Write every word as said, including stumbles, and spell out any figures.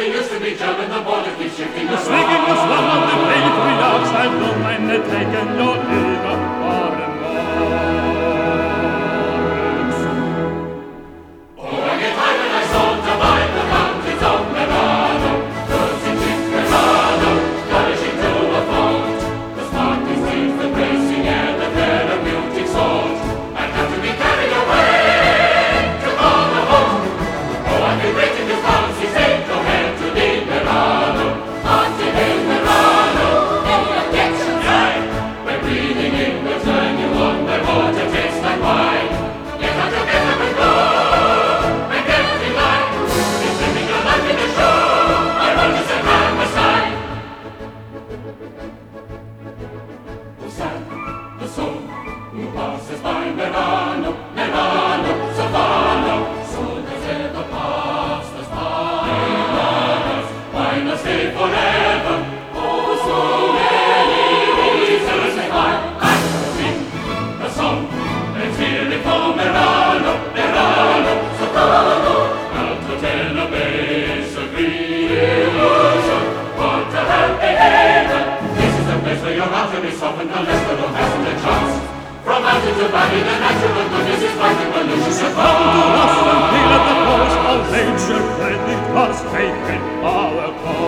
we used to be German, the border keeps shifting around. Speaking of one of the great redouts, I don't mind the taken your ear more and more. Oh, I get high when I saunter by the mountains of Merano, cruising with Merano, polishing to a fault. The sparkling streams, the bracing air, the therapeutic salt. I have to be carried away to call the home. Oh, I've been breaking this bouncy state, go head to the Merano, haunted in Merano, in the kitchen side. When breathing in will turn you on, where water tastes like wine. Get out your get up and go, and get in line. It's living your life in a show, I run to set Hammerstein. Who sang the song, who passes by Merano, Merano, Savano, so does ever pass us by. Why not stay forever? Oh, so many reasons why I sing a song. Let's hear it for Merano, Merano, Savano. Alto tenor, bass, agree, illusion. What a happy haven! This is the place where your outer is softened unless the Lord hasn't a chance. From mountain to valley, the natural goodness is like evolution. So come to us and feel at the force of nature, credit us, take it our cause.